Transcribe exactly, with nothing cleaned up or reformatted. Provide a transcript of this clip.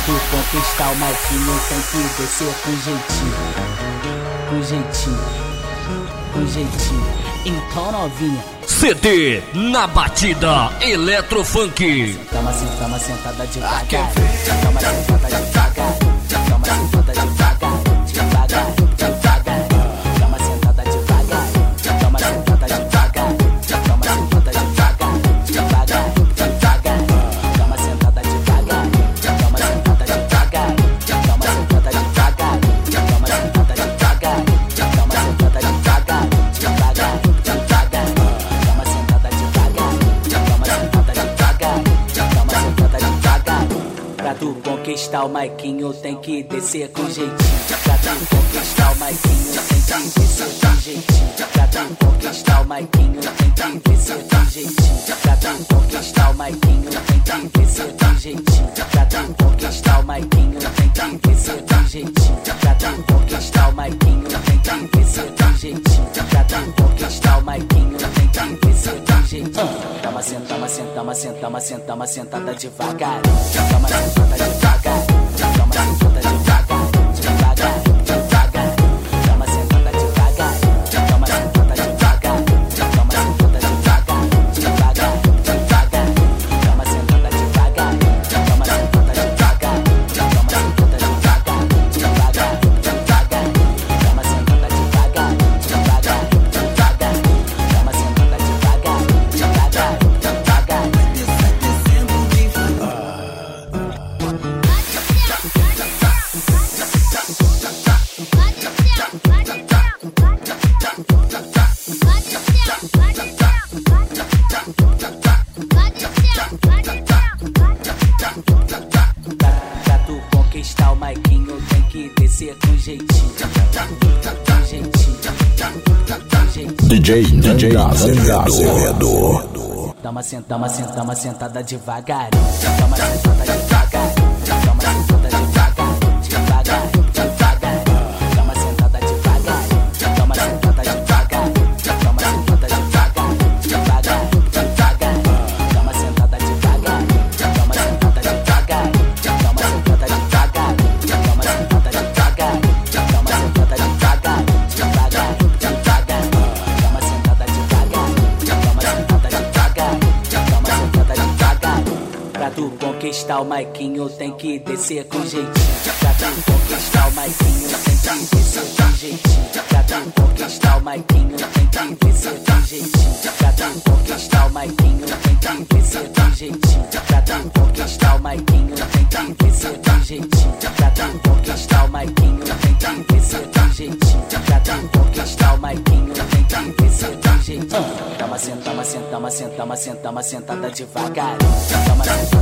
tu conquistar o Maiquinho tem que descer com jeitinho, com jeitinho, com jeitinho. Então novinha, C D na batida Eletrofunk. Toma sentada, sentada devagar. Toma sentada devagar. Toma sentada devagar. Devagar, devagar. Toma sentada devagar. Toma sentada devagar. Toma sentada devagar. Devagar, devagar. Toma sentada devagar. Toma sentada devagar. Toma sentada devagar. Toma sentada devagar. Toma sentada devagar. Devagar, devagar. Toma sentada devagar. Toma sentada devagar. Toma sentada devagar. Pra tu conquistar o Maiquinho tem que descer com jeitinho. Pra tu conquistar o Maiquinho tem que descer com jeitinho. Pra tu conquistar o Maiquinho tem que descer com jeitinho. Pra tu conquistar o Maiquinho tem que descer com jeitinho. Pra tu conquistar o Maiquinho tem que descer com jeitinho. Pra tu conquistar o Maiquinho tem que descer com jeitinho. Pra tu conquistar o Maiquinho tem que descer com jeitinho. Toma senta, toma senta, toma senta, toma senta, toma sentada devagar. Toma sentada devagar. Toma sentada devagar. Devagar, devagar. Toma sentada devagar. Toma sentada devagar. Toma sentada devagar. Devagar, devagar. Toma sentada devagar. Toma sentada devagar. Toma sentada devagar. Devagar, devagar. Toma sentada devagar. Devagar, devagar. Toma sentada devagar. Devagar, devagar. Pra tu conquistar o Maiquinho tem que descer com jeitinho, com jeitinho, com jeitinho. D J, D J Azevedo. Toma sentada, toma sentada, toma sentada devagar. Toma sentada devagar. Toma sentada devagar. Devagar, devagar. Toma sentada devagar. Toma sentada devagar. Toma sentada devagar. Devagar, devagar. Toma sentada devagar. Toma sentada devagar. Toma sentada devagar. Toma sentada devagar. Toma sentada devagar. Devagar, devagar. Toma sentada devagar. Toma sentada devagar. Toma sentada devagar. Pra tu conquistar o Maiquinho tem que descer com jeitinho. Pra tu conquistar o Maiquinho tem que descer com jeitinho. Pra tu conquistar o Maiquinho tem que descer com jeitinho. Pra tu conquistar o Maiquinho tem que descer com jeitinho. Pra tu conquistar o Maiquinho tem que descer com jeitinho. Pra tu conquistar o Maiquinho tem que descer com jeitinho. Pra tu conquistar o Maiquinho tem que descer com jeitinho. Toma senta, toma senta, toma senta, toma senta, toma sentada devagar. Toma sentada